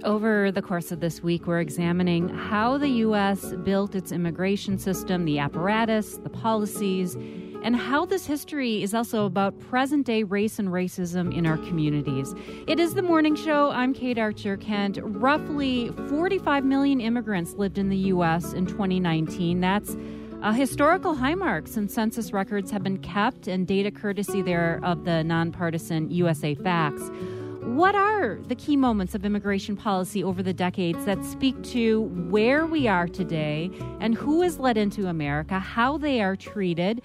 Over the course of this week, we're examining how the U.S. built its immigration system, the apparatus, the policies, and how this history is also about present-day race and racism in our communities. It is The Morning Show. I'm Kate Archer-Kent. Roughly 45 million immigrants lived in the U.S. in 2019. That's a historical high mark since census records have been kept and data courtesy there of the nonpartisan USA Facts. What are the key moments of immigration policy over the decades that speak to where we are today and who is let into America, how they are treated?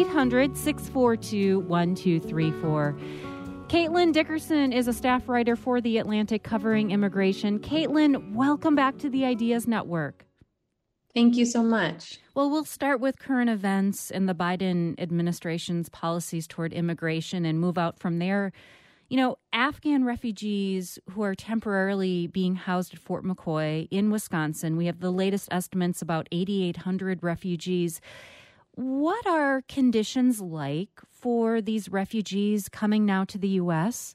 800-642-1234. Caitlin Dickerson is a staff writer for The Atlantic covering immigration. Caitlin, welcome back to the Ideas Network. Thank you so much. Well, we'll start with current events and the Biden administration's policies toward immigration and move out from there. You know, Afghan refugees who are temporarily being housed at Fort McCoy in Wisconsin, we have the latest estimates about 8,800 refugees. What are conditions like for these refugees coming now to the U.S.?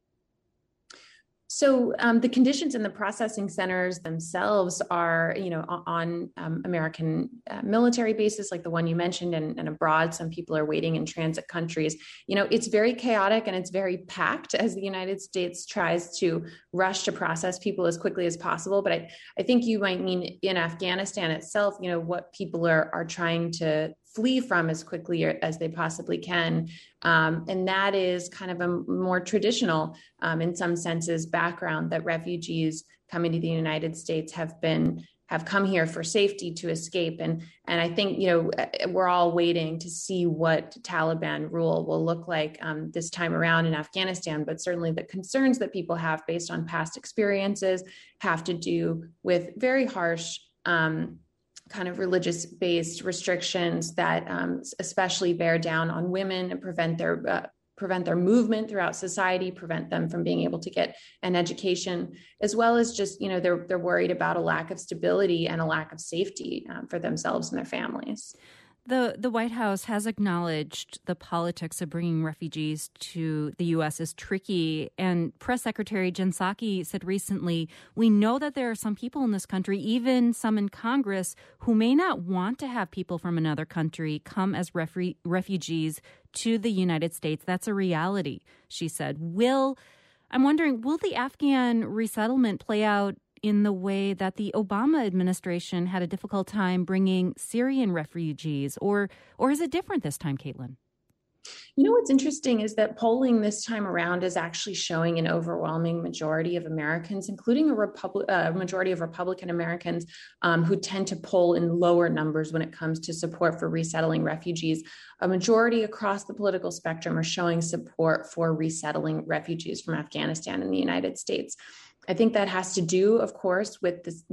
So the conditions in the processing centers themselves are, on American military bases like the one you mentioned and abroad. Some people are waiting in transit countries. It's very chaotic and it's very packed as the United States tries to rush to process people as quickly as possible. But I think you might mean in Afghanistan itself, what people are trying to flee from as quickly as they possibly can. And that is kind of a more traditional, in some senses, background that refugees coming to the United States have come here for safety, to escape. And I think, we're all waiting to see what Taliban rule will look like this time around in Afghanistan. But certainly the concerns that people have based on past experiences have to do with very harsh kind of religious-based restrictions that especially bear down on women and prevent their movement throughout society, prevent them from being able to get an education, as well as just, they're worried about a lack of stability and a lack of safety for themselves and their families. The White House has acknowledged the politics of bringing refugees to the U.S. is tricky. And Press Secretary Jen Psaki said recently, we know that there are some people in this country, even some in Congress, who may not want to have people from another country come as refugees to the United States. That's a reality, she said. I'm wondering, will the Afghan resettlement play out in the way that the Obama administration had a difficult time bringing Syrian refugees, or is it different this time, Caitlin? What's interesting is that polling this time around is actually showing an overwhelming majority of Americans, including a majority of Republican Americans who tend to poll in lower numbers when it comes to support for resettling refugees. A majority across the political spectrum are showing support for resettling refugees from Afghanistan in the United States. I think that has to do, of course, with this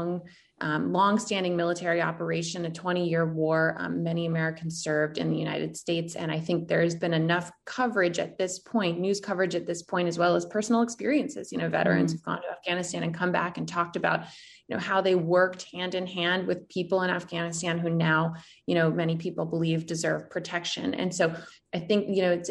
long-standing military operation, a 20-year war. Many Americans served in the United States. And I think there's been enough coverage at this point, news coverage at this point, as well as personal experiences. Veterans who've gone to Afghanistan and come back and talked about, how they worked hand in hand with people in Afghanistan who now, many people believe deserve protection. And so I think,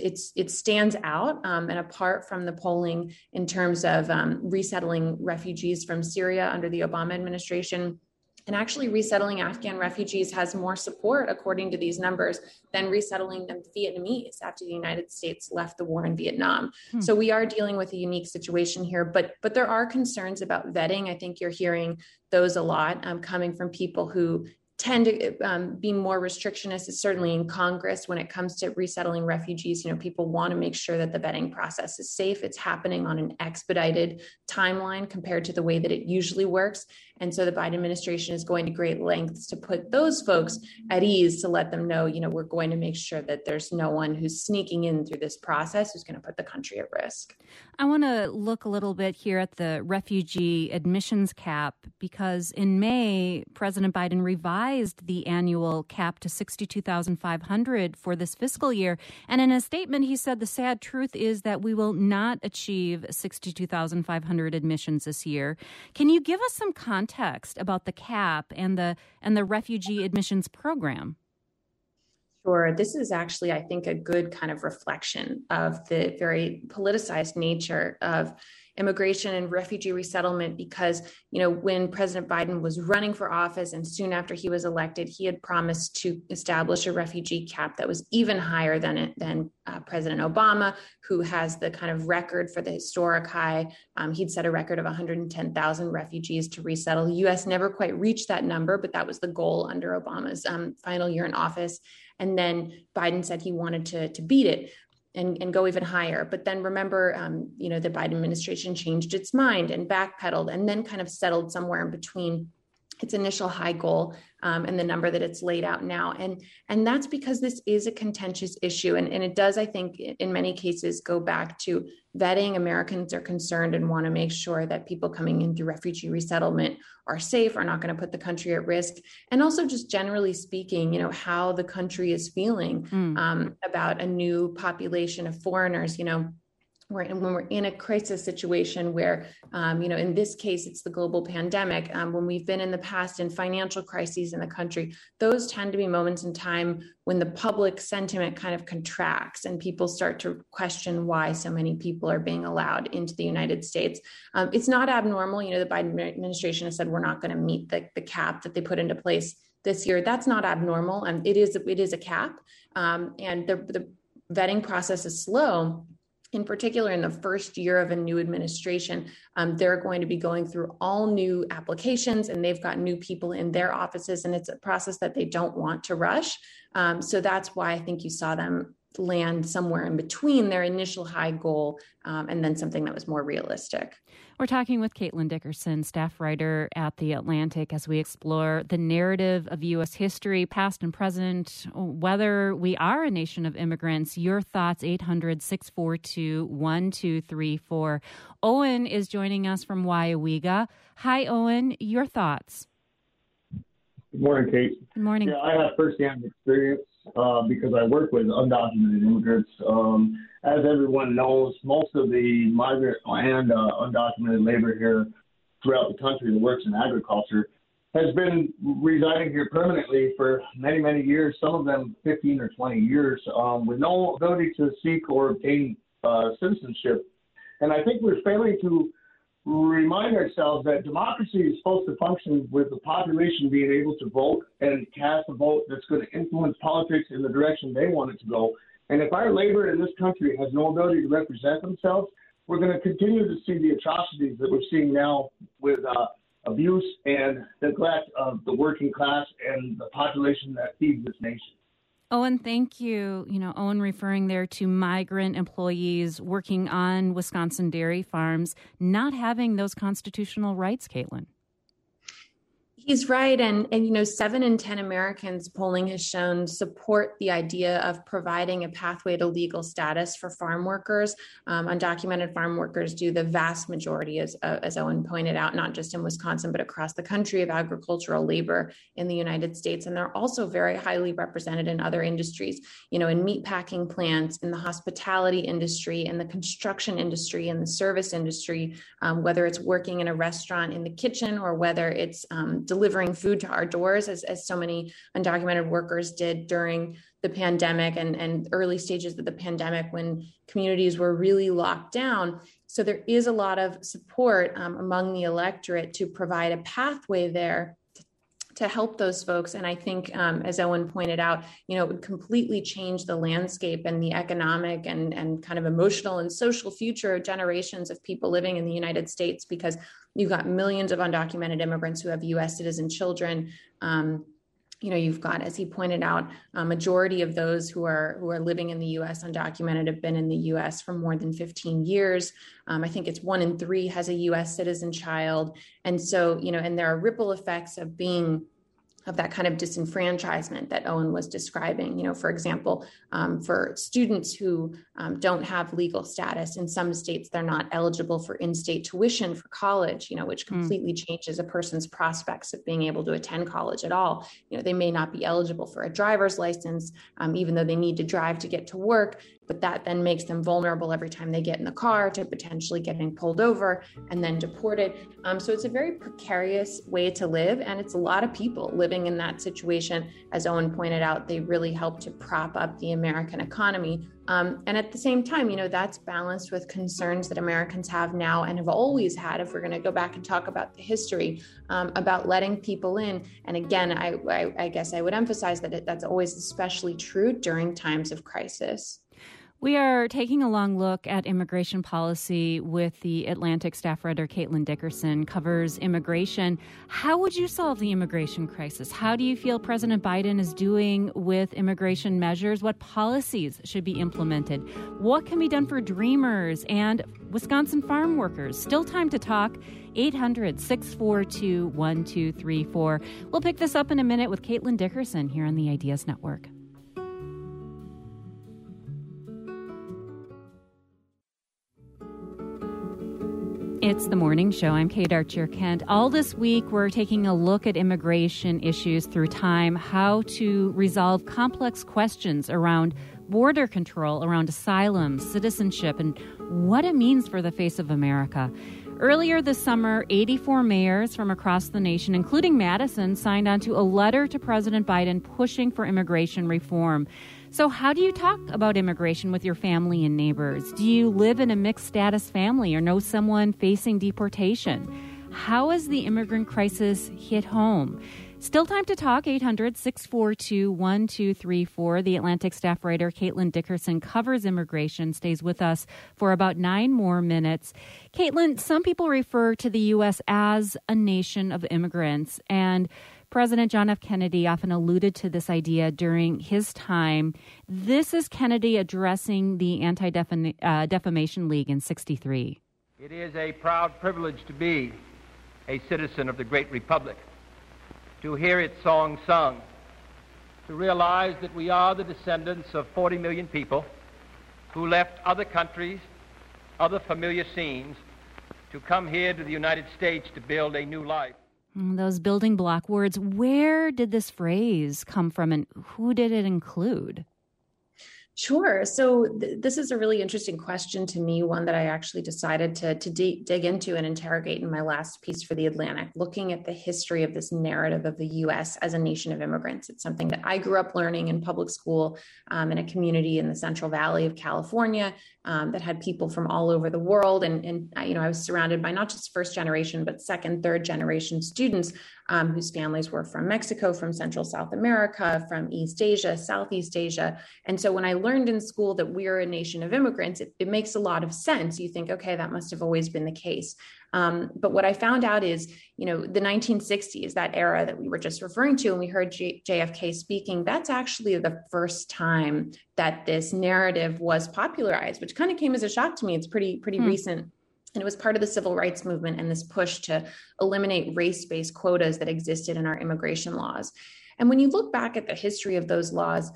it stands out and apart from the polling in terms of resettling refugees from Syria under the Obama administration. And actually resettling Afghan refugees has more support, according to these numbers, than resettling them Vietnamese after the United States left the war in Vietnam. So we are dealing with a unique situation here, but there are concerns about vetting. I think you're hearing those a lot coming from people who tend to be more restrictionist, certainly in Congress when it comes to resettling refugees. People want to make sure that the vetting process is safe. It's happening on an expedited timeline compared to the way that it usually works. And so the Biden administration is going to great lengths to put those folks at ease, to let them know, we're going to make sure that there's no one who's sneaking in through this process who's going to put the country at risk. I want to look a little bit here at the refugee admissions cap, because in May, President Biden revised the annual cap to 62,500 for this fiscal year. And in a statement, he said the sad truth is that we will not achieve 62,500 admissions this year. Can you give us some context about the cap and the refugee admissions program? Sure. This is actually, I think, a good kind of reflection of the very politicized nature of immigration and refugee resettlement because, when President Biden was running for office and soon after he was elected, he had promised to establish a refugee cap that was even higher than President Obama, who has the kind of record for the historic high. He'd set a record of 110,000 refugees to resettle. The U.S. never quite reached that number, but that was the goal under Obama's final year in office. And then Biden said he wanted to beat it and go even higher. But then remember, the Biden administration changed its mind and backpedaled and then kind of settled somewhere in between its initial high goal and the number that it's laid out now. And that's because this is a contentious issue. And it does, I think, in many cases, go back to vetting. Americans are concerned and want to make sure that people coming in through refugee resettlement are safe, are not going to put the country at risk. And also just generally speaking, how the country is feeling about a new population of foreigners, when we're in a crisis situation where, in this case, it's the global pandemic, when we've been in the past in financial crises in the country, those tend to be moments in time when the public sentiment kind of contracts and people start to question why so many people are being allowed into the United States. It's not abnormal. The Biden administration has said we're not going to meet the cap that they put into place this year. That's not abnormal. It is a cap. And the vetting process is slow. In particular, in the first year of a new administration, they're going to be going through all new applications and they've got new people in their offices, and it's a process that they don't want to rush. So that's why I think you saw them land somewhere in between their initial high goal and then something that was more realistic. We're talking with Caitlin Dickerson, staff writer at The Atlantic, as we explore the narrative of U.S. history, past and present, whether we are a nation of immigrants. Your thoughts, 800-642-1234. Owen is joining us from Waiawega. Hi, Owen. Your thoughts? Good morning, Kate. Good morning. Yeah, I have firsthand experience because I work with undocumented immigrants. As everyone knows, most of the migrant and undocumented labor here throughout the country that works in agriculture has been residing here permanently for many, many years, some of them 15 or 20 years, with no ability to seek or obtain citizenship. And I think we're failing to remind ourselves that democracy is supposed to function with the population being able to vote and cast a vote that's going to influence politics in the direction they want it to go. And if our labor in this country has no ability to represent themselves, we're going to continue to see the atrocities that we're seeing now with abuse and neglect of the working class and the population that feeds this nation. Owen, thank you. Owen referring there to migrant employees working on Wisconsin dairy farms, not having those constitutional rights, Caitlin. He's right. And 7 in 10 Americans, polling has shown, support the idea of providing a pathway to legal status for farm workers. Undocumented farm workers do the vast majority, as Owen pointed out, not just in Wisconsin, but across the country, of agricultural labor in the United States. And they're also very highly represented in other industries, in meatpacking plants, in the hospitality industry, in the construction industry, in the service industry, whether it's working in a restaurant in the kitchen or whether it's delivering food to our doors, as so many undocumented workers did during the pandemic and early stages of the pandemic when communities were really locked down. So there is a lot of support among the electorate to provide a pathway there to help those folks. And I think, as Owen pointed out, it would completely change the landscape and the economic and kind of emotional and social future of generations of people living in the United States, because you've got millions of undocumented immigrants who have U.S. citizen children. You've got, as he pointed out, a majority of those who are living in the U.S. undocumented have been in the U.S. for more than 15 years. I think it's 1 in 3 has a U.S. citizen child. And so, and there are ripple effects of that kind of disenfranchisement that Owen was describing. For example, for students who don't have legal status, in some states, they're not eligible for in-state tuition for college, which completely changes a person's prospects of being able to attend college at all. They may not be eligible for a driver's license, even though they need to drive to get to work, but that then makes them vulnerable every time they get in the car to potentially getting pulled over and then deported. So it's a very precarious way to live, and it's a lot of people living living in that situation. As Owen pointed out, they really helped to prop up the American economy. And at the same time, that's balanced with concerns that Americans have now and have always had, if we're going to go back and talk about the history, about letting people in. And again, I guess I would emphasize that that's always especially true during times of crisis. We are taking a long look at immigration policy with the Atlantic staff writer Caitlin Dickerson, covers immigration. How would you solve the immigration crisis? How do you feel President Biden is doing with immigration measures? What policies should be implemented? What can be done for Dreamers and Wisconsin farm workers? Still time to talk. 800-642-1234. We'll pick this up in a minute with Caitlin Dickerson here on the Ideas Network. It's the morning show. I'm Kate Archer-Kent. All this week, we're taking a look at immigration issues through time, how to resolve complex questions around border control, around asylum, citizenship, and what it means for the face of America. Earlier this summer, 84 mayors from across the nation, including Madison, signed onto a letter to President Biden pushing for immigration reform. So how do you talk about immigration with your family and neighbors? Do you live in a mixed status family or know someone facing deportation? How has the immigrant crisis hit home? Still time to talk. 800-642-1234. The Atlantic staff writer Caitlin Dickerson covers immigration, stays with us for about 9 more minutes. Caitlin, some people refer to the U.S. as a nation of immigrants, and President John F. Kennedy often alluded to this idea during his time. This is Kennedy addressing the Anti-Defamation League in 1963. It is a proud privilege to be a citizen of the great republic, to hear its song sung, to realize that we are the descendants of 40 million people who left other countries, other familiar scenes, to come here to the United States to build a new life. Those building block words, where did this phrase come from and who did it include? Sure. So this is a really interesting question to me, one that I actually decided to dig into and interrogate in my last piece for The Atlantic, looking at the history of this narrative of the U.S. as a nation of immigrants. It's something that I grew up learning in public school in a community in the Central Valley of California that had people from all over the world. And I was surrounded by not just first generation, but second, third generation students whose families were from Mexico, from Central South America, from East Asia, Southeast Asia. And so when I learned in school that we're a nation of immigrants, it makes a lot of sense. You think, okay, that must have always been the case. But what I found out is, the 1960s, that era that we were just referring to, and we heard JFK speaking, that's actually the first time that this narrative was popularized, which kind of came as a shock to me. It's pretty recent. And it was part of the civil rights movement and this push to eliminate race-based quotas that existed in our immigration laws. And when you look back at the history of those laws,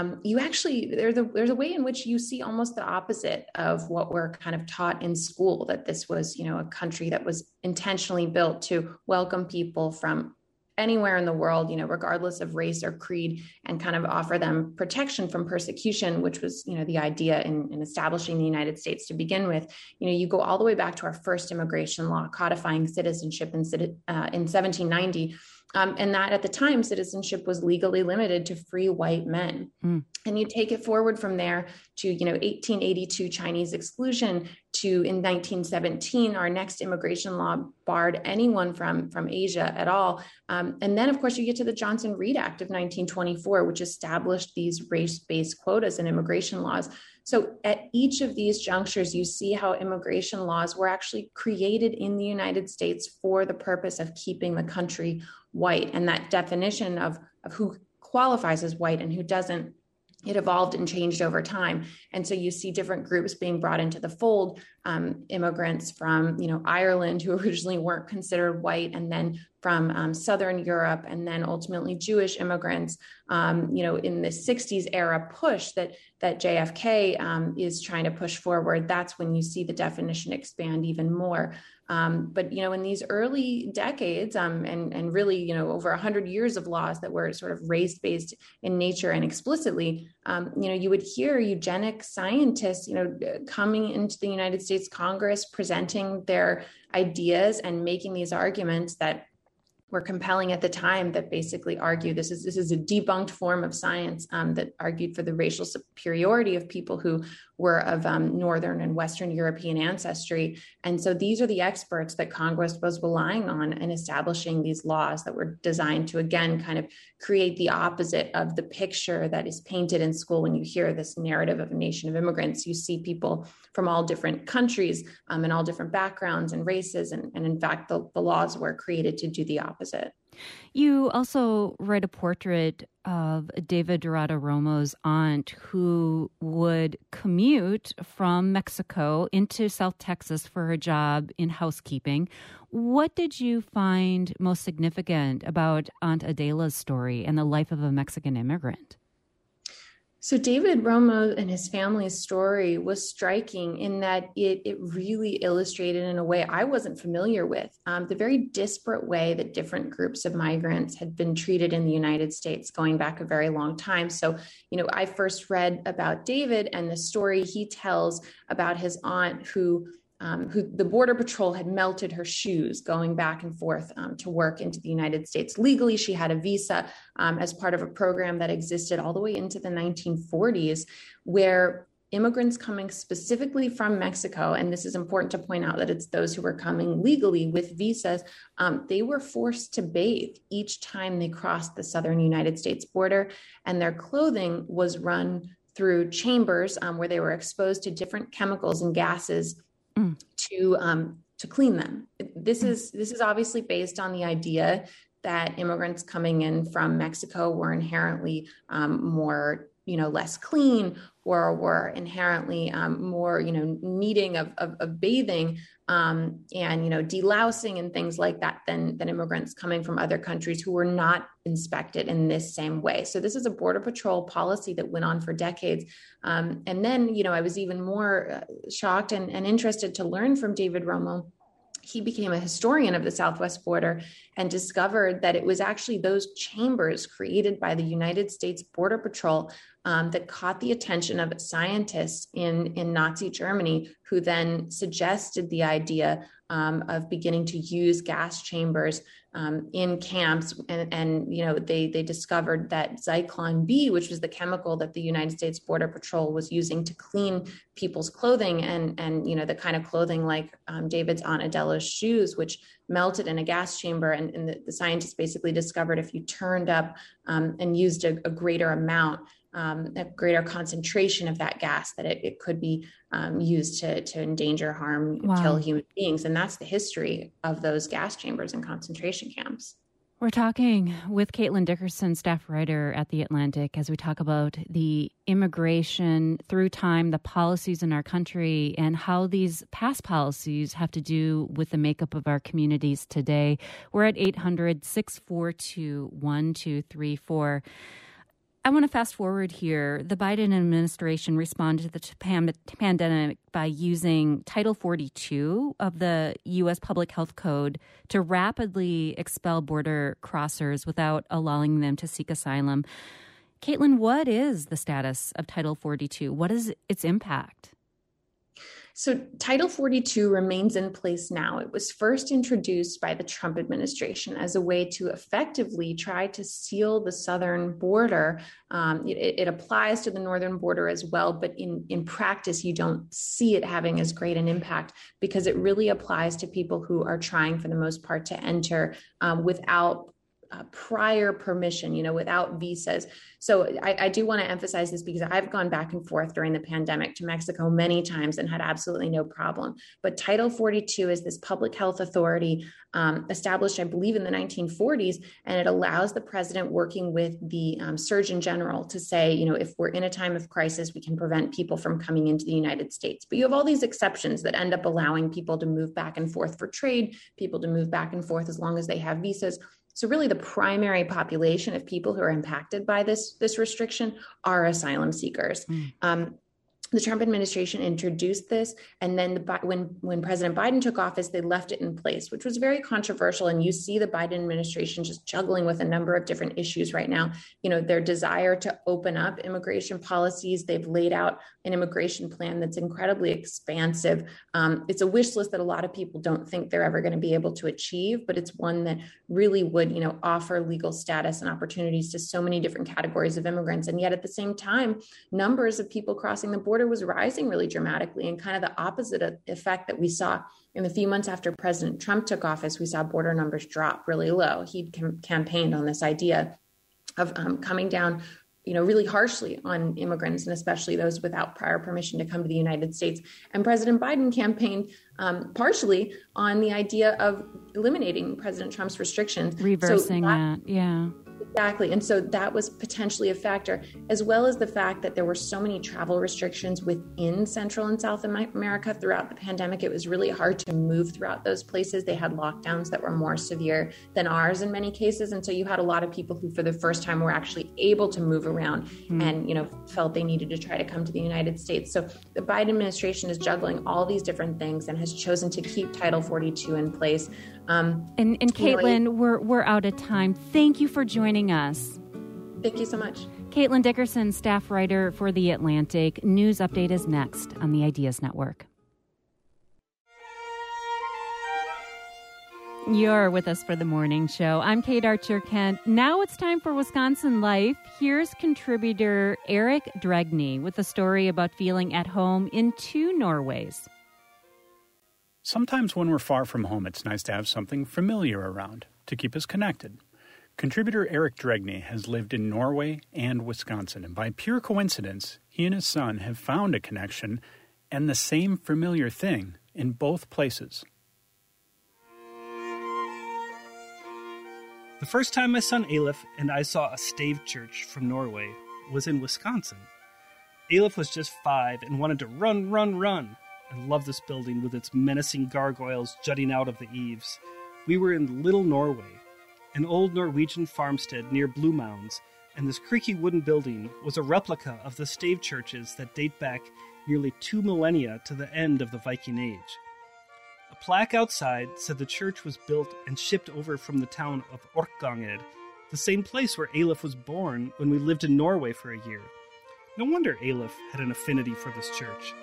there's a way in which you see almost the opposite of what we're kind of taught in school, that this was, a country that was intentionally built to welcome people from anywhere in the world, regardless of race or creed, and kind of offer them protection from persecution, which was, the idea in establishing the United States to begin with. You go all the way back to our first immigration law, codifying citizenship in 1790. And that at the time, citizenship was legally limited to free white men. And you take it forward from there to, 1882 Chinese exclusion, to in 1917, our next immigration law barred anyone from Asia at all. And then, of course, you get to the Johnson-Reed Act of 1924, which established these race-based quotas in immigration laws. So at each of these junctures, you see how immigration laws were actually created in the United States for the purpose of keeping the country white. And that definition of who qualifies as white and who doesn't, it evolved and changed over time. And so you see different groups being brought into the fold, immigrants from, Ireland who originally weren't considered white, and then from Southern Europe, and then ultimately Jewish immigrants, in the 60s era push that JFK is trying to push forward. That's when you see the definition expand even more. But, in these early decades and really, over 100 years of laws that were sort of race-based in nature and explicitly, you would hear eugenic scientists, coming into the United States Congress, presenting their ideas and making these arguments that were compelling at the time that basically argue this is a debunked form of science that argued for the racial superiority of people who were of Northern and Western European ancestry. And so these are the experts that Congress was relying on in establishing these laws that were designed to, again, kind of create the opposite of the picture that is painted in school. When you hear this narrative of a nation of immigrants, you see people from all different countries and all different backgrounds and races. And in fact, the laws were created to do the opposite. You also write a portrait of David Dorado Romo's aunt, who would commute from Mexico into South Texas for her job in housekeeping. What did you find most significant about Aunt Adela's story and the life of a Mexican immigrant? So David Romo and his family's story was striking in that it really illustrated in a way I wasn't familiar with, the very disparate way that different groups of migrants had been treated in the United States going back a very long time. So, I first read about David and the story he tells about his aunt who the Border Patrol had melted her shoes going back and forth to work into the United States. Legally, she had a visa as part of a program that existed all the way into the 1940s, where immigrants coming specifically from Mexico, and this is important to point out that it's those who were coming legally with visas, they were forced to bathe each time they crossed the southern United States border, and their clothing was run through chambers where they were exposed to different chemicals and gases to clean them. This is obviously based on the idea that immigrants coming in from Mexico were inherently more, less clean, or were inherently more, needing of bathing and, delousing and things like that than immigrants coming from other countries who were not inspected in this same way. So this is a Border Patrol policy that went on for decades. And then, I was even more shocked and interested to learn from David Romo. He became a historian of the Southwest border and discovered that it was actually those chambers created by the United States Border Patrol that caught the attention of scientists in Nazi Germany, who then suggested the idea of beginning to use gas chambers in camps. And they discovered that Zyklon B, which was the chemical that the United States Border Patrol was using to clean people's clothing and the kind of clothing like David's Aunt Adela's shoes, which melted in a gas chamber. And the scientists basically discovered if you turned up and used a greater amount, a greater concentration of that gas, that it could be used to endanger, harm, kill human beings. And that's the history of those gas chambers and concentration camps. We're talking with Caitlin Dickerson, staff writer at The Atlantic, as we talk about the immigration through time, the policies in our country, and how these past policies have to do with the makeup of our communities today. We're at 800-642-1234. I want to fast forward here. The Biden administration responded to the pandemic by using Title 42 of the U.S. Public Health Code to rapidly expel border crossers without allowing them to seek asylum. Caitlin, what is the status of Title 42? What is its impact? So Title 42 remains in place now. It was first introduced by the Trump administration as a way to effectively try to seal the southern border. It applies to the northern border as well, but in practice, you don't see it having as great an impact because it really applies to people who are trying, for the most part, to enter without prior permission, without visas. So I do want to emphasize this because I've gone back and forth during the pandemic to Mexico many times and had absolutely no problem. But Title 42 is this public health authority established, I believe, in the 1940s, and it allows the president working with the Surgeon General to say, if we're in a time of crisis, we can prevent people from coming into the United States. But you have all these exceptions that end up allowing people to move back and forth for trade, people to move back and forth as long as they have visas. So really the primary population of people who are impacted by this restriction are asylum seekers. the Trump administration introduced this, and then when President Biden took office, they left it in place, which was very controversial. And you see the Biden administration just juggling with a number of different issues right now. Their desire to open up immigration policies. They've laid out an immigration plan that's incredibly expansive. It's a wish list that a lot of people don't think they're ever going to be able to achieve, but it's one that really would, offer legal status and opportunities to so many different categories of immigrants. And yet at the same time, numbers of people crossing the border was rising really dramatically, and kind of the opposite effect that we saw in the few months after President Trump took office. We saw border numbers drop really low. He'd campaigned on this idea of coming down, really harshly on immigrants, and especially those without prior permission to come to the United States. And President Biden campaigned partially on the idea of eliminating President Trump's restrictions. Reversing that, yeah. Exactly. And so that was potentially a factor, as well as the fact that there were so many travel restrictions within Central and South America throughout the pandemic. It was really hard to move throughout those places. They had lockdowns that were more severe than ours in many cases. And so you had a lot of people who, for the first time, were actually able to move around and, felt they needed to try to come to the United States. So the Biden administration is juggling all these different things and has chosen to keep Title 42 in place. And Caitlin, we're out of time. Thank you for joining us. Thank you so much. Caitlin Dickerson, staff writer for The Atlantic. News Update is next on the Ideas Network. You're with us for the morning show. I'm Kate Archer-Kent. Now it's time for Wisconsin Life. Here's contributor Eric Dregney with a story about feeling at home in two Norways. Sometimes when we're far from home, it's nice to have something familiar around to keep us connected. Contributor Eric Dregney has lived in Norway and Wisconsin, and by pure coincidence, he and his son have found a connection and the same familiar thing in both places. The first time my son Alef and I saw a stave church from Norway was in Wisconsin. Alef was just 5 and wanted to run. I love this building with its menacing gargoyles jutting out of the eaves. We were in Little Norway, an old Norwegian farmstead near Blue Mounds, and this creaky wooden building was a replica of the stave churches that date back nearly 2 millennia to the end of the Viking Age. A plaque outside said the church was built and shipped over from the town of Orkanger, the same place where Alef was born when we lived in Norway for a year. No wonder Alef had an affinity for this church.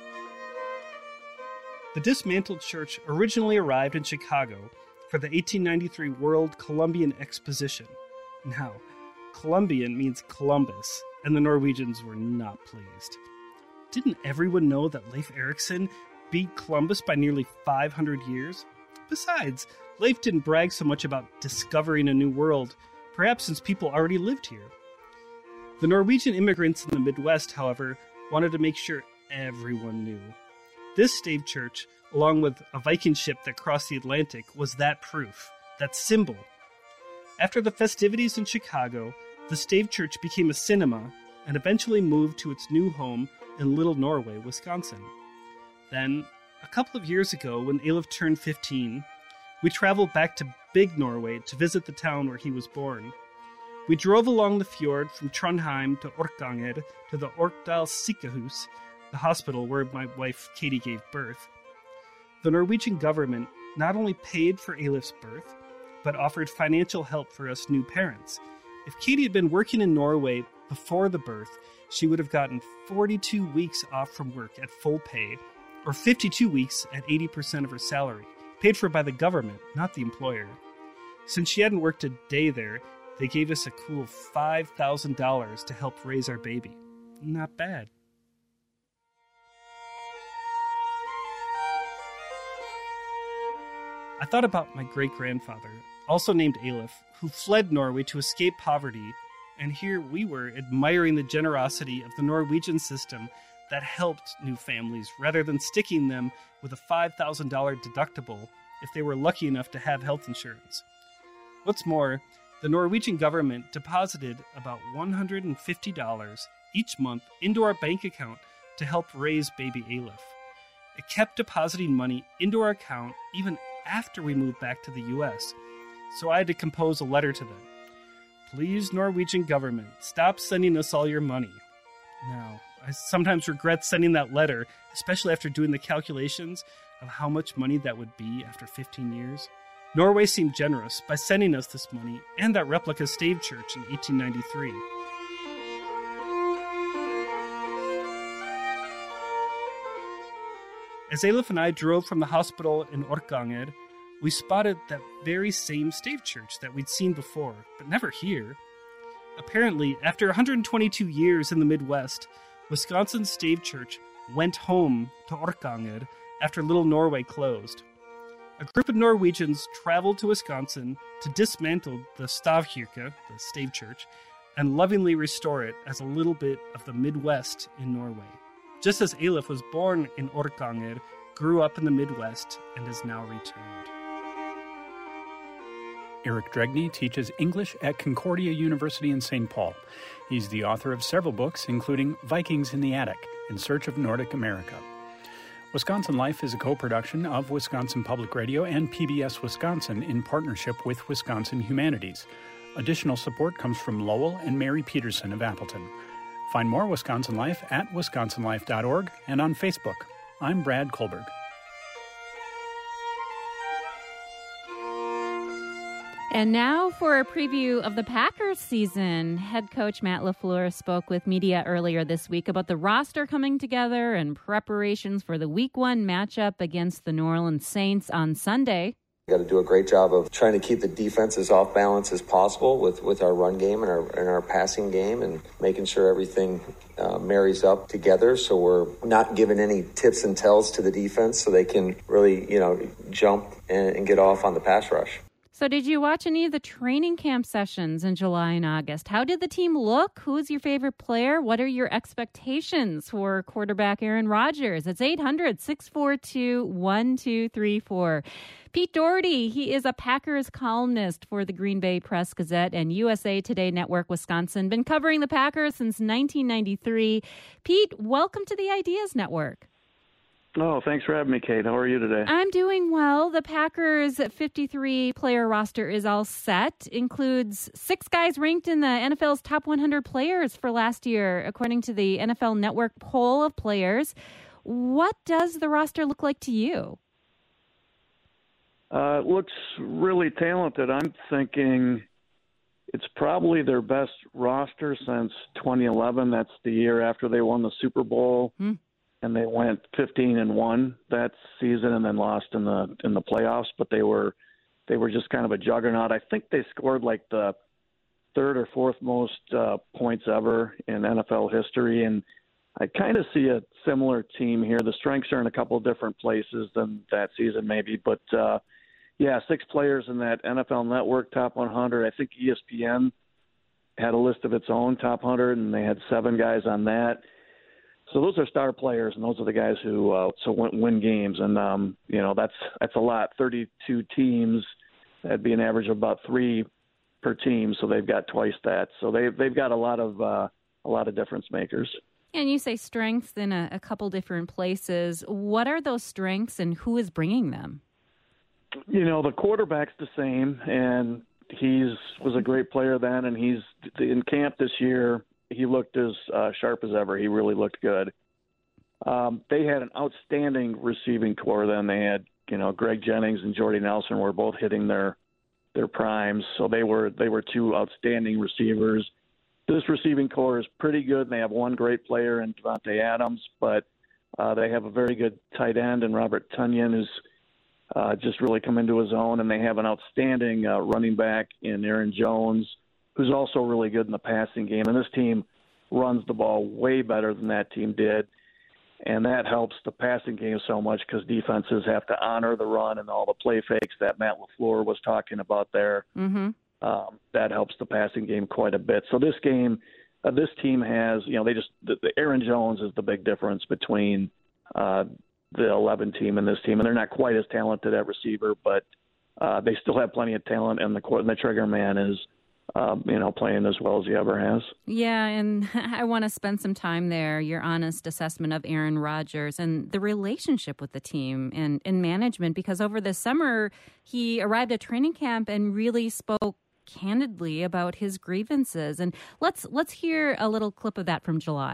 The dismantled church originally arrived in Chicago for the 1893 World Columbian Exposition. Now, Columbian means Columbus, and the Norwegians were not pleased. Didn't everyone know that Leif Erikson beat Columbus by nearly 500 years? Besides, Leif didn't brag so much about discovering a new world, perhaps since people already lived here. The Norwegian immigrants in the Midwest, however, wanted to make sure everyone knew. This stave church, along with a Viking ship that crossed the Atlantic, was that proof, that symbol. After the festivities in Chicago, the stave church became a cinema and eventually moved to its new home in Little Norway, Wisconsin. Then, a couple of years ago, when Alef turned 15, we traveled back to Big Norway to visit the town where he was born. We drove along the fjord from Trondheim to Orkanger to the Orkdal Sykehus, the hospital where my wife Katie gave birth. The Norwegian government not only paid for Alef's birth, but offered financial help for us new parents. If Katie had been working in Norway before the birth, she would have gotten 42 weeks off from work at full pay, or 52 weeks at 80% of her salary, paid for by the government, not the employer. Since she hadn't worked a day there, they gave us a cool $5,000 to help raise our baby. Not bad. I thought about my great-grandfather, also named Alef, who fled Norway to escape poverty, and here we were admiring the generosity of the Norwegian system that helped new families rather than sticking them with a $5,000 deductible if they were lucky enough to have health insurance. What's more, the Norwegian government deposited about $150 each month into our bank account to help raise baby Alef. It kept depositing money into our account even after we moved back to the U.S., so I had to compose a letter to them. Please, Norwegian government, stop sending us all your money. Now, I sometimes regret sending that letter, especially after doing the calculations of how much money that would be after 15 years. Norway seemed generous by sending us this money and that replica stave church in 1893. As Eilif and I drove from the hospital in Orkanger, we spotted that very same stave church that we'd seen before, but never here. Apparently, after 122 years in the Midwest, Wisconsin's stave church went home to Orkanger after Little Norway closed. A group of Norwegians traveled to Wisconsin to dismantle the stavkirke, the stave church, and lovingly restore it as a little bit of the Midwest in Norway. Just as Eilif was born in Orkanger, grew up in the Midwest, and is now returned. Erik Dregney teaches English at Concordia University in St. Paul. He's the author of several books, including Vikings in the Attic, In Search of Nordic America. Wisconsin Life is a co-production of Wisconsin Public Radio and PBS Wisconsin in partnership with Wisconsin Humanities. Additional support comes from Lowell and Mary Peterson of Appleton. Find more Wisconsin Life at wisconsinlife.org and on Facebook. I'm Brad Kohlberg. And now for a preview of the Packers season. Head coach Matt LaFleur spoke with media earlier this week about the roster coming together and preparations for the Week 1 matchup against the New Orleans Saints on Sunday. We got to do a great job of trying to keep the defense as off balance as possible with our run game and our passing game, and making sure everything marries up together, so we're not giving any tips and tells to the defense so they can really, jump and get off on the pass rush. So did you watch any of the training camp sessions in July and August? How did the team look? Who's your favorite player? What are your expectations for quarterback Aaron Rodgers? It's 800-642-1234. Pete Doherty, he is a Packers columnist for the Green Bay Press-Gazette and USA Today Network Wisconsin. Been covering the Packers since 1993. Pete, welcome to the Ideas Network. Oh, thanks for having me, Kate. How are you today? I'm doing well. The Packers' 53-player roster is all set. Includes 6 guys ranked in the NFL's top 100 players for last year, according to the NFL Network poll of players. What does the roster look like to you? It looks really talented. I'm thinking it's probably their best roster since 2011. That's the year after they won the Super Bowl. And they went 15-1 that season, and then lost in the playoffs. But they were just kind of a juggernaut. I think they scored like the third or fourth most points ever in NFL history. And I kind of see a similar team here. The strengths are in a couple of different places than that season, maybe. But 6 players in that NFL Network top 100. I think ESPN had a list of its own top 100, and they had 7 guys on that. So those are star players, and those are the guys who win games. And, that's a lot. 32 teams, that'd be an average of about 3 per team, so they've got twice that. So they've got a lot of difference makers. And you say strengths in a couple different places. What are those strengths, and who is bringing them? The quarterback's the same, and was a great player then, and he's in camp this year. He looked as sharp as ever. He really looked good. They had an outstanding receiving core then. They had, Greg Jennings and Jordy Nelson were both hitting their primes. So they were 2 outstanding receivers. This receiving core is pretty good, and they have one great player in Devontae Adams, but they have a very good tight end in Robert Tonyan, who's just really come into his own, and they have an outstanding running back in Aaron Jones, who's also really good in the passing game. And this team runs the ball way better than that team did. And that helps the passing game so much because defenses have to honor the run and all the play fakes that Matt LaFleur was talking about there. Mm-hmm. That helps the passing game quite a bit. So this team has, the Aaron Jones is the big difference between the 11 team and this team. And they're not quite as talented at receiver, but they still have plenty of talent. And the trigger man is, playing as well as he ever has. Yeah, and I want to spend some time there, your honest assessment of Aaron Rodgers and the relationship with the team and management, because over the summer, he arrived at training camp and really spoke candidly about his grievances. And let's hear a little clip of that from July.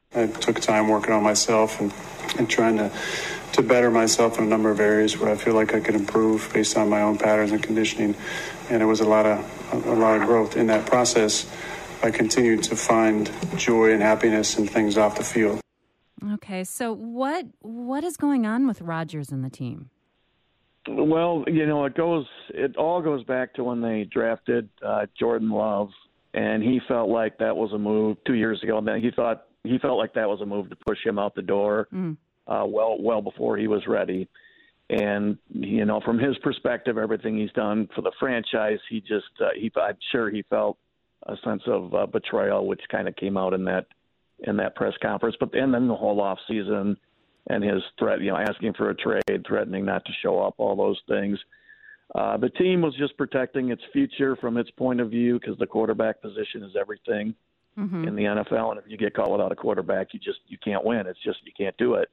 I took time working on myself and trying to better myself in a number of areas where I feel like I could improve based on my own patterns and conditioning. And it was a lot of growth in that process. I continued to find joy and happiness and things off the field. Okay, so what is going on with Rodgers and the team? Well, it all goes back to when they drafted Jordan Love, and he felt like that was a move 2 years ago. And then he felt like that was a move to push him out the door well before he was ready. And from his perspective, everything he's done for the franchise, I'm sure he felt a sense of betrayal, which kind of came out in that press conference. And then the whole off season and his threat, asking for a trade, threatening not to show up, all those things. The team was just protecting its future from its point of view, because the quarterback position is everything in the NFL. And if you get called without a quarterback, you can't win. It's just, you can't do it.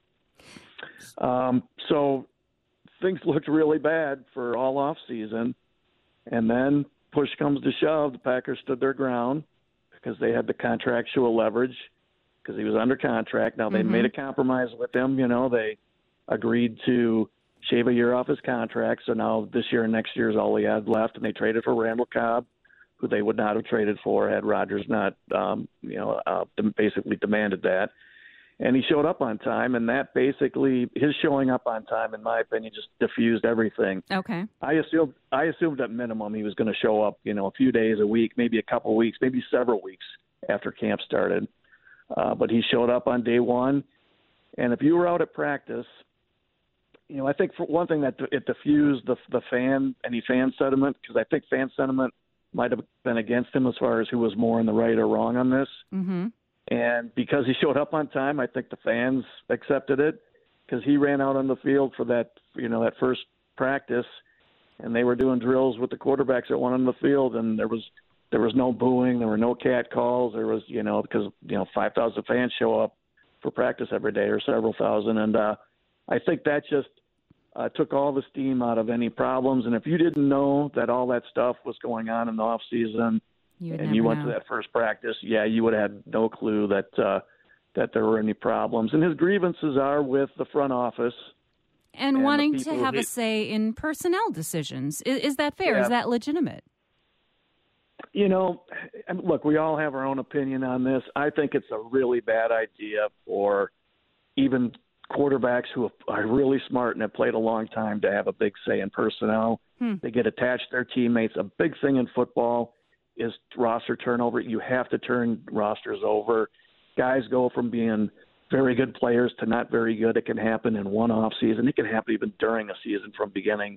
So things looked really bad for all off season. And then push comes to shove, the Packers stood their ground because they had the contractual leverage, because he was under contract. Now, they made a compromise with him. They agreed to shave a year off his contract. So now this year and next year is all he had left. And they traded for Randall Cobb, who they would not have traded for had Rodgers not, basically demanded that. And he showed up on time. And that basically, his showing up on time, in my opinion, just diffused everything. Okay. I assumed at minimum he was going to show up, a few days, a week, maybe a couple weeks, maybe several weeks after camp started. But he showed up on day one. And if you were out at practice, I think for one thing that it diffused the fan sentiment, because I think fan sentiment might have been against him as far as who was more in the right or wrong on this. Mm-hmm. And because he showed up on time, I think the fans accepted it, because he ran out on the field for that first practice, and they were doing drills with the quarterbacks that went on the field, and there was no booing, there were no cat calls, there was, because 5,000 fans show up for practice every day, or several thousand, and I think that just took all the steam out of any problems. And if you didn't know that all that stuff was going on in the off season, and you went to that first practice, you would have had no clue that there were any problems. And his grievances are with the front office. And wanting to have a say in personnel decisions. Is that fair? Yeah. Is that legitimate? Look, we all have our own opinion on this. I think it's a really bad idea for even quarterbacks who are really smart and have played a long time to have a big say in personnel. They get attached to their teammates. A big thing in football is roster turnover. You have to turn rosters over. Guys go from being very good players to not very good. It can happen in one off season. It can happen even during a season from beginning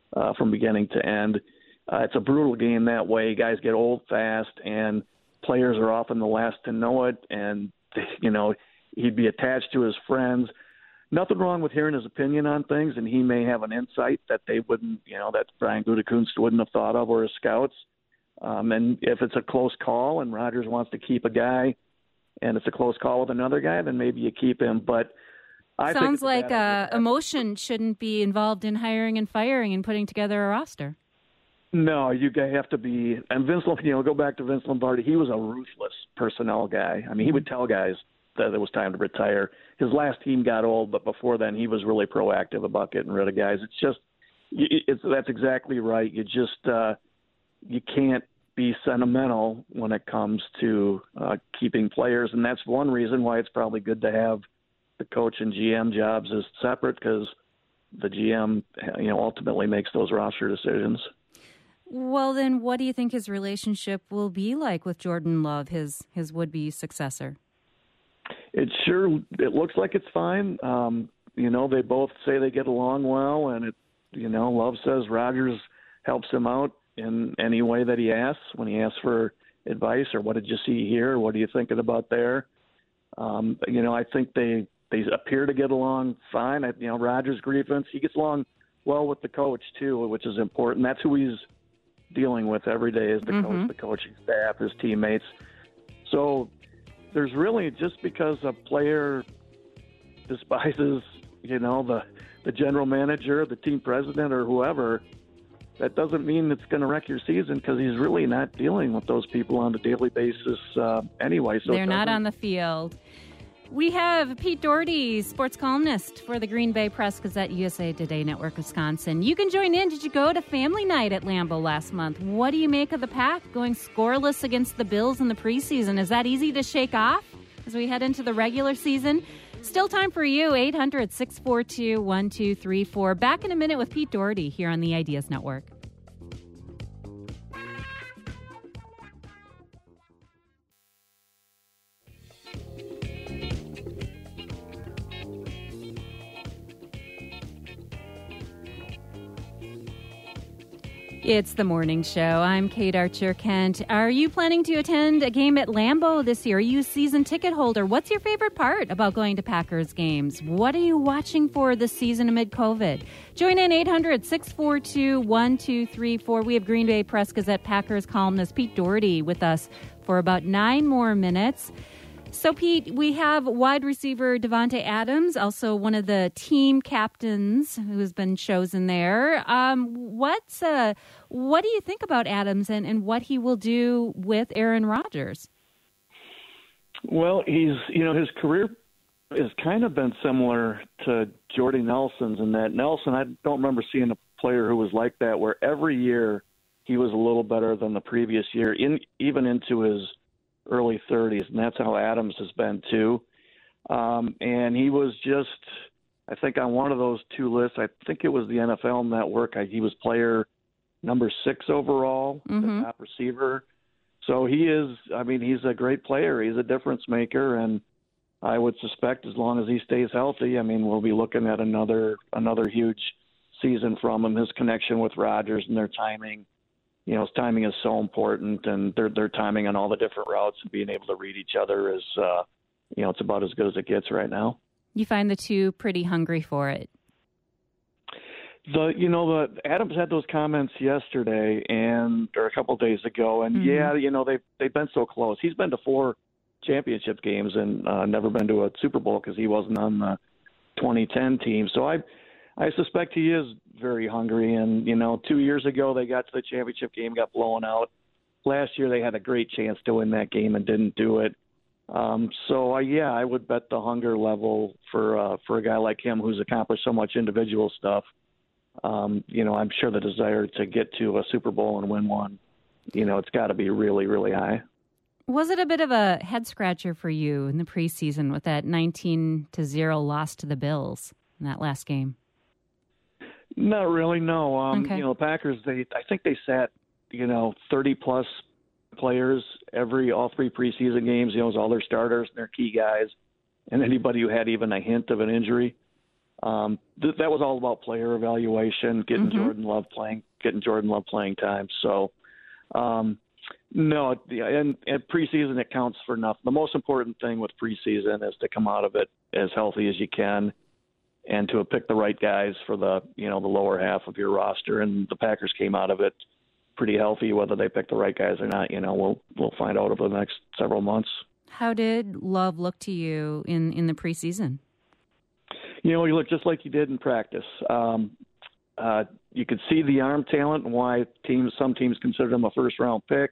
to end. It's a brutal game that way. Guys get old fast, and players are often the last to know it. And he'd be attached to his friends. Nothing wrong with hearing his opinion on things, and he may have an insight that they wouldn't, that Brian Gutekunst wouldn't have thought of, or his scouts. And if it's a close call and Rodgers wants to keep a guy, and it's a close call with another guy, then maybe you keep him. But I think sounds like emotion shouldn't be involved in hiring and firing and putting together a roster. No, you have to be. And Vince, go back to Vince Lombardi. He was a ruthless personnel guy. I mean, he would tell guys that it was time to retire. His last team got old, but before then, he was really proactive about getting rid of guys. That's exactly right. You just you can't be sentimental when it comes to keeping players, and that's one reason why it's probably good to have the coach and GM jobs as separate, because the GM ultimately makes those roster decisions. Well, then what do you think his relationship will be like with Jordan Love, his would-be successor? It looks like it's fine. They both say they get along well, and Love says Rodgers helps him out in any way that he asks, when he asks for advice, or what did you see here? What are you thinking about there? I think they appear to get along fine. Rodgers' grievance, he gets along well with the coach too, which is important. That's who he's dealing with every day, is the coach, the coaching staff, his teammates. So there's really, just because a player despises, the general manager, the team president, or whoever, that doesn't mean it's going to wreck your season, because he's really not dealing with those people on a daily basis anyway. So they're not on the field. We have Pete Doherty, sports columnist for the Green Bay Press-Gazette, USA Today Network, Wisconsin. You can join in. Did you go to family night at Lambeau last month? What do you make of the Pack going scoreless against the Bills in the preseason? Is that easy to shake off as we head into the regular season? Still time for you, 800-642-1234. Back in a minute with Pete Doherty here on the Ideas Network. It's the morning show. I'm Kate Archer-Kent. Are you planning to attend a game at Lambeau this year? Are you a season ticket holder? What's your favorite part about going to Packers games? What are you watching for this season amid COVID? Join in 800-642-1234. We have Green Bay Press-Gazette Packers columnist Pete Doherty with us for about 9 more minutes. So, Pete, we have wide receiver Davante Adams, also one of the team captains who's been chosen there. What do you think about Adams and what he will do with Aaron Rodgers? Well, his career has kind of been similar to Jordy Nelson's in that Nelson, I don't remember seeing a player who was like that, where every year he was a little better than the previous year, even into his early 30s, and that's how Adams has been too. And he was just, I think on one of those two lists, I think it was the NFL Network, he was player number 6 overall, the top receiver. So he's a great player. He's a difference maker, and I would suspect as long as he stays healthy, we'll be looking at another huge season from him. His connection with Rodgers and their timing. His timing is so important, and their timing on all the different routes and being able to read each other is, it's about as good as it gets right now. You find the two pretty hungry for it. Adams had those comments yesterday or a couple of days ago, and they've been so close. He's been to 4 championship games and never been to a Super Bowl because he wasn't on the 2010 team. So I suspect he is very hungry. And, 2 years ago they got to the championship game, got blown out. Last year they had a great chance to win that game and didn't do it. I would bet the hunger level for a guy like him who's accomplished so much individual stuff. I'm sure the desire to get to a Super Bowl and win one, it's got to be really, really high. Was it a bit of a head scratcher for you in the preseason with that 19-0 loss to the Bills in that last game? Not really, no. Okay. The Packers, I think they sat, 30-plus players all 3 preseason games. It was all their starters and their key guys, and anybody who had even a hint of an injury. That was all about player evaluation, getting Jordan Love playing time. So, no, and preseason, it counts for nothing. The most important thing with preseason is to come out of it as healthy as you can, and to pick the right guys for the lower half of your roster. And the Packers came out of it pretty healthy. Whether they pick the right guys or not, we'll find out over the next several months. How did Love look to you in the preseason? He looked just like he did in practice. You could see the arm talent and why some teams consider him a first-round pick.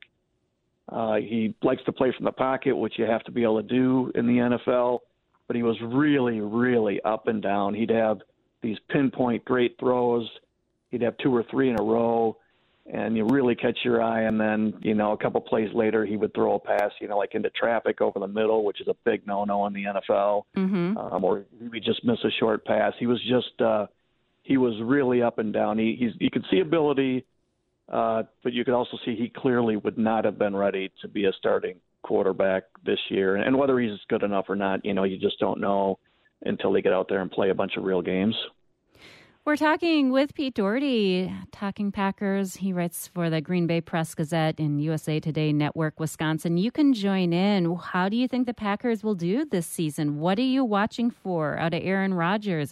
He likes to play from the pocket, which you have to be able to do in the NFL. But he was really, really up and down. He'd have these pinpoint great throws. He'd have 2 or 3 in a row, and you really catch your eye. And then, a couple plays later, he would throw a pass, like into traffic over the middle, which is a big no-no in the NFL. Or he would just miss a short pass. He was just he was really up and down. You could see ability, but you could also see he clearly would not have been ready to be a starting quarterback this year. And whether he's good enough or not, you just don't know until they get out there and play a bunch of real games. We're talking with Pete Doherty, talking Packers. He writes for the Green Bay Press-Gazette and USA Today Network, Wisconsin. You can join in. How do you think the Packers will do this season? What are you watching for out of Aaron Rodgers?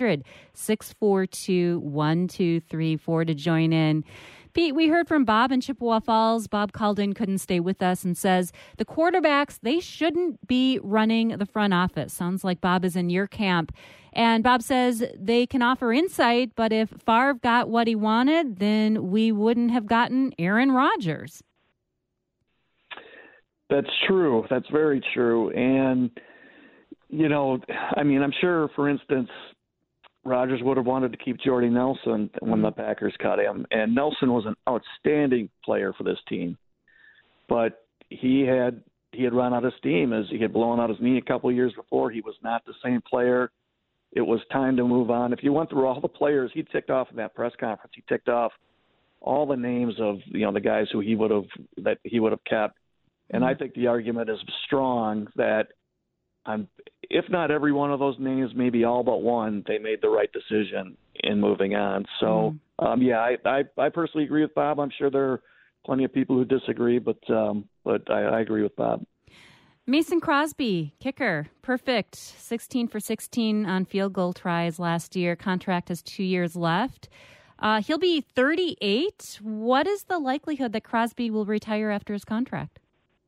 800-642-1234 to join in. Pete, we heard from Bob in Chippewa Falls. Bob called in, couldn't stay with us, and says the quarterbacks, they shouldn't be running the front office. Sounds like Bob is in your camp. And Bob says they can offer insight, but if Favre got what he wanted, then we wouldn't have gotten Aaron Rodgers. That's true. That's very true. And I'm sure, for instance, Rodgers would have wanted to keep Jordy Nelson when the Packers cut him. And Nelson was an outstanding player for this team. But he had run out of steam as he had blown out his knee a couple of years before. He was not the same player. It was time to move on. If you went through all the players he ticked off in that press conference, he ticked off all the names of the guys who he would have kept. And I think the argument is strong that if not every one of those names, maybe all but one, they made the right decision in moving on. So, I personally agree with Bob. I'm sure there are plenty of people who disagree, but I agree with Bob. Mason Crosby, kicker, perfect, 16 for 16 on field goal tries last year. Contract has 2 years left. He'll be 38. What is the likelihood that Crosby will retire after his contract?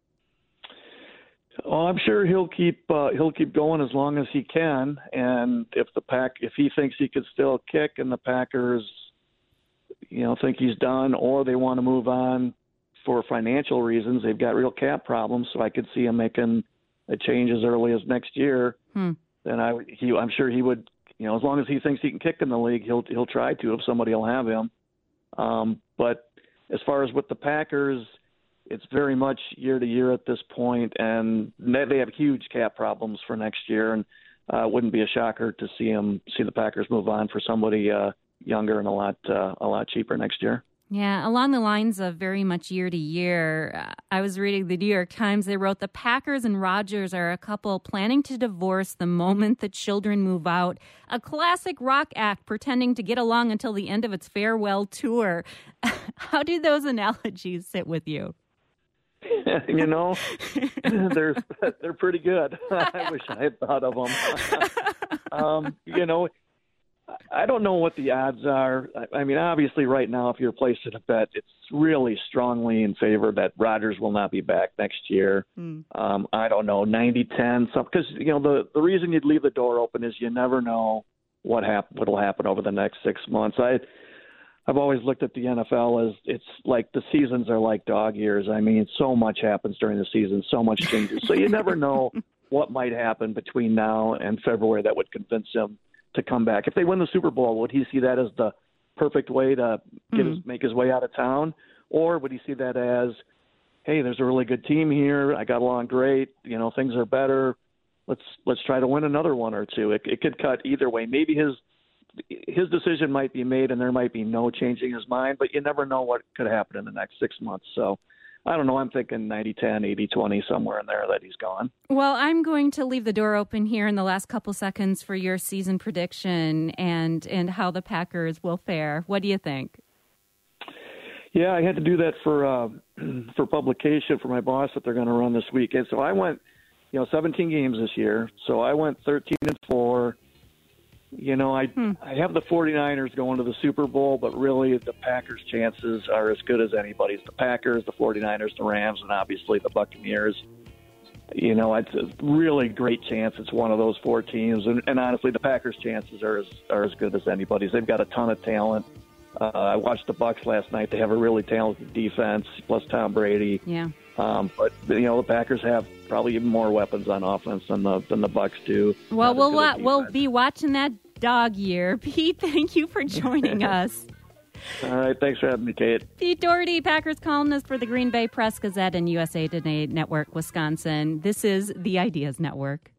Oh, I'm sure he'll keep going as long as he can. And if he thinks he could still kick, and the Packers, think he's done, or they want to move on for financial reasons, they've got real cap problems. So I could see him making a change as early as next year. Then I'm sure he would. As long as he thinks he can kick in the league, he'll try to if somebody will have him. But as far as with the Packers, it's very much year to year at this point, and they have huge cap problems for next year, and it wouldn't be a shocker to see the Packers move on for somebody younger and a lot cheaper next year. Yeah, along the lines of very much year to year, I was reading the New York Times. They wrote the Packers and Rodgers are a couple planning to divorce the moment the children move out. A classic rock act pretending to get along until the end of its farewell tour. How do those analogies sit with you? They're pretty good. I wish I had thought of them. I don't know what the odds are. I mean, obviously right now, if you're placing a bet, it's really strongly in favor that Rodgers will not be back next year. I don't know, 90-10, because, the reason you'd leave the door open is you never know what'll happen over the next 6 months. I've always looked at the NFL as it's like the seasons are like dog years. I mean, so much happens during the season, so much changes. So you never know what might happen between now and February that would convince him to come back. If they win the Super Bowl, would he see that as the perfect way to make his way out of town? Or would he see that as, hey, there's a really good team here. I got along great. Things are better. Let's try to win another one or two. It could cut either way. Maybe his decision might be made and there might be no changing his mind, but you never know what could happen in the next 6 months. So I don't know. I'm thinking 90-10, 80-20, somewhere in there that he's gone. Well, I'm going to leave the door open here in the last couple seconds for your season prediction and how the Packers will fare. What do you think? Yeah, I had to do that for publication for my boss that they're going to run this weekend. So I went, 17 games this year. So I went 13-4. I have the 49ers going to the Super Bowl, but really the Packers' chances are as good as anybody's. The Packers, the 49ers, the Rams, and obviously the Buccaneers. It's a really great chance it's one of those four teams. And honestly, the Packers' chances are as good as anybody's. They've got a ton of talent. I watched the Bucs last night. They have a really talented defense, plus Tom Brady. Yeah. But the Packers have probably even more weapons on offense than the Bucs do. Well, we'll be watching that dog year. Pete, thank you for joining us. All right, thanks for having me, Kate. Pete Doherty, Packers columnist for the Green Bay Press Gazette and USA Today Network, Wisconsin. This is the Ideas Network.